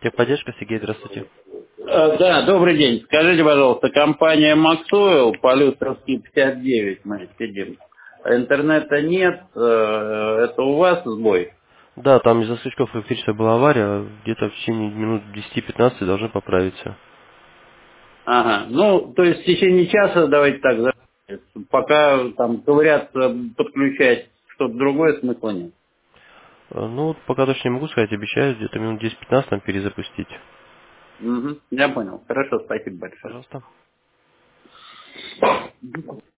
Техподдержка, Сергей, здравствуйте. Да, добрый день. Скажите, пожалуйста, компания Maxoil, Полюсовский 59, мы сидим. Интернета нет, это у вас сбой? Да, там из-за слишком электричества была авария, где-то в течение минут 10-15 должны поправиться. Ага, ну, то есть в течение часа, давайте так, пока там ковыряться, подключать что-то другое, смысла нет. Ну, пока точно не могу сказать, обещаю где-то минут 10-15 там перезапустить. Угу, я понял. Хорошо, спасибо большое. Пожалуйста.